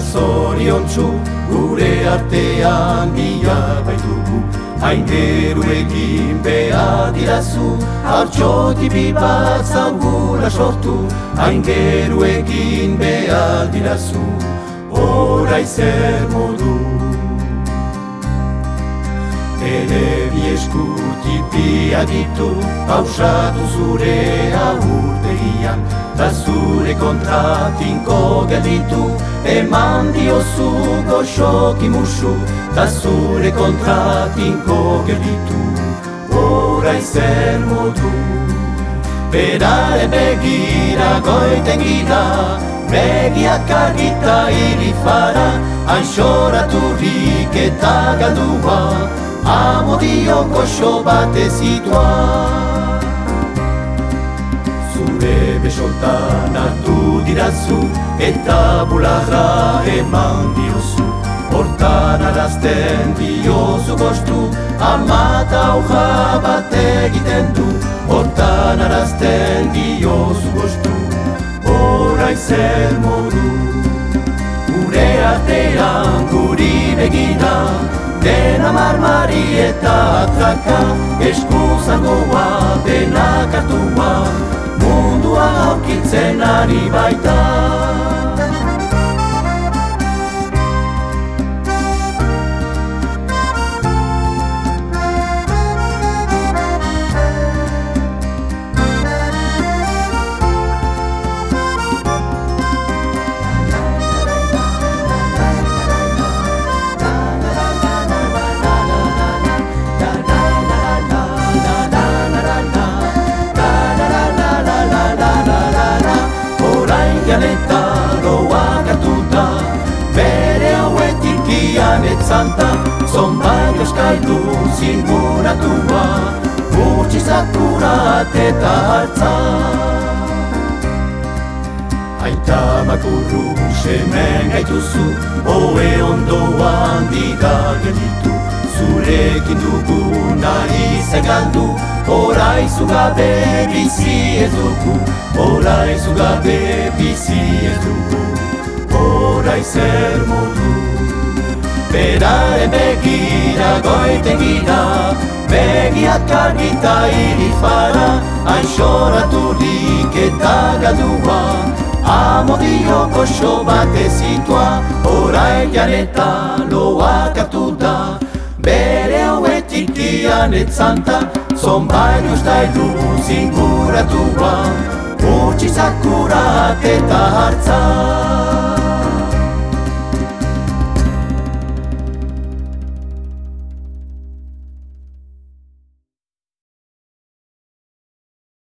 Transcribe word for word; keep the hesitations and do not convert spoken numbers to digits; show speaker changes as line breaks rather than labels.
zoriontsu gure artean bila baitugu. Aingeru egin behar dirazu, hartxotipi bat zaugula sortu. Aingeru egin behar dirazu, orai zer modu. Ere bi eskutipi aditu, pausatu zure aurpegian, ta zure kontra tinko gelditu, eman diozu goxoki musu, ta zure kontra tinko gelditu, orai zer modu. Berare begira goiten gira, begiak argita irifara, anxoraturik eta galdua, amodio goxo bat ezitua. Zure besotan hartu dirazu, eta bularra eman diozu. Hortan arazten diozu gostu, ama eta hoja bat egiten du. Hortan arazten diozu gostu, orai zer modu. Gure artean guri begira, dena marmari eta atraka, eskuzangoa dena kartua, mundua aurkitzen ari baita. Eta loak hartuta, bere hauetik ianetzanta, zonbait eskailu zinguratua, urtsizakurat eta hartza. Aita makurru semen gaituzu, oe ondoan dira gelditu, zurekin dugu nahi zegaldu, orai zugabe bizi ez dugu, orai zugabe bizi ez dugu, orai zer modu. Berare begira goiten gira, begiak argita irifara, anxoraturik eta galdua, amodio goxo bat ezitua, orai janeta loak hartu da, bere hauetik ianetzanta, zonbait ustailu zinguratua, urtsizakurat eta hartza.